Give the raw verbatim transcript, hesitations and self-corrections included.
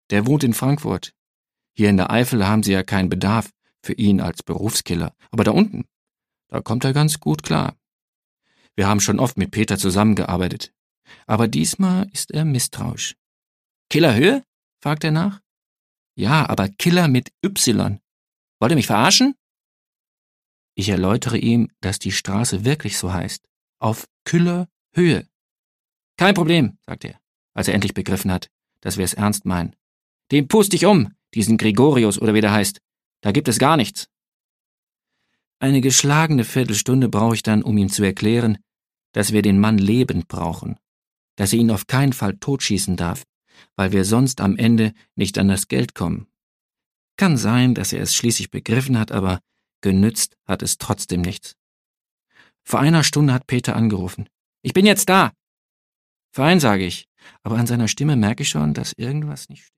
Der wohnt in Frankfurt. Hier in der Eifel haben sie ja keinen Bedarf für ihn als Berufskiller. Aber da unten, da kommt er ganz gut klar. Wir haben schon oft mit Peter zusammengearbeitet. Aber diesmal ist er misstrauisch. Killerhöhe? Fragt er nach. Ja, aber Killer mit Y. Wollt ihr mich verarschen? Ich erläutere ihm, dass die Straße wirklich so heißt. Auf Killerhöhe. Kein Problem, sagt er, als er endlich begriffen hat, dass wir es ernst meinen. Den puste ich um, diesen Gregorius oder wie der heißt. Da gibt es gar nichts. Eine geschlagene Viertelstunde brauche ich dann, um ihm zu erklären, dass wir den Mann lebend brauchen, dass er ihn auf keinen Fall totschießen darf, weil wir sonst am Ende nicht an das Geld kommen. Kann sein, dass er es schließlich begriffen hat, aber genützt hat es trotzdem nichts. Vor einer Stunde hat Peter angerufen. Ich bin jetzt da. Fein, sage ich, aber an seiner Stimme merke ich schon, dass irgendwas nicht stimmt.